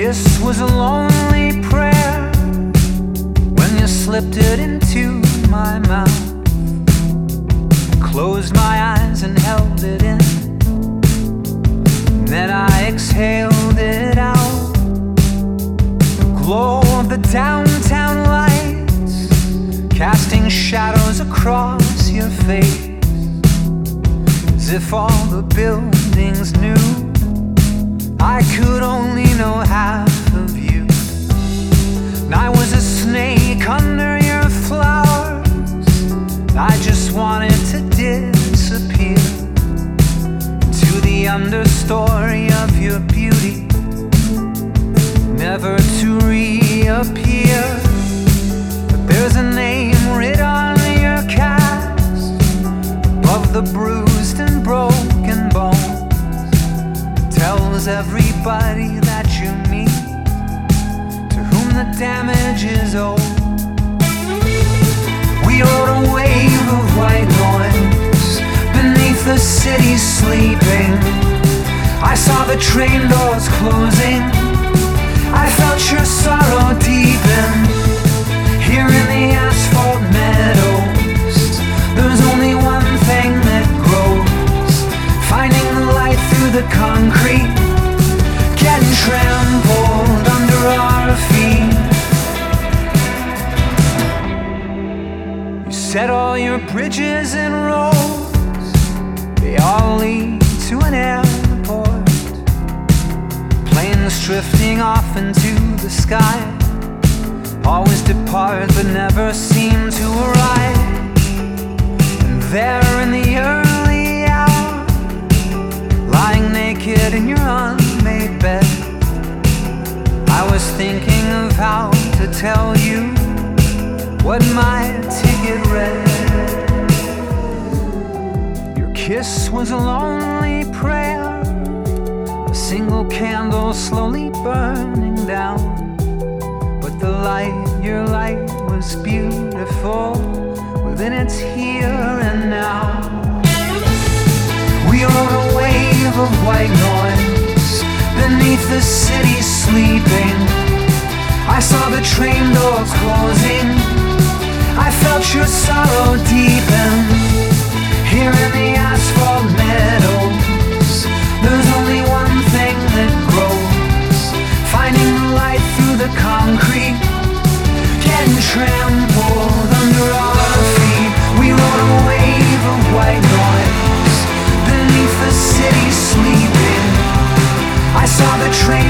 kiss was a lonely prayer when you slipped it into my mouth. Closed my eyes and held it in, then I exhaled it out. The glow of the downtown lights casting shadows across your face, as if all the buildings knew I could only know half of you. And I was a snake under your flowers, I just wanted to disappear to the understory of your beauty, never to reappear. But there's a name written on your cast above the bruised and broken bones. Tells everybody that you meet to whom the damage is owed. We rode a wave of white noise beneath the city sleeping. I saw the train doors closing, I felt your sorrow deepen. Here in the asphalt meadows, there's only one thing that grows, finding the light through the concrete, getting trampled under our feet. You set all your bridges and roads, they all lead to an airport. Planes drifting off into the sky always depart but never seem to arrive. And there in the early hour, lying naked in your unmade bed, I was thinking of how to tell you what my ticket read. Your kiss was a lonely prayer, a single candle slowly burning down. But the light, your light was beautiful within its here and now. We rode a wave of white noise beneath the city sleeping. I saw the train doors closing, I felt your sorrow deepen. Here in the asphalt meadows, there's only one thing that grows, finding the light through the concrete, getting trampled under our feet. We rode a wave of white noise beneath the city sleeping. I saw the train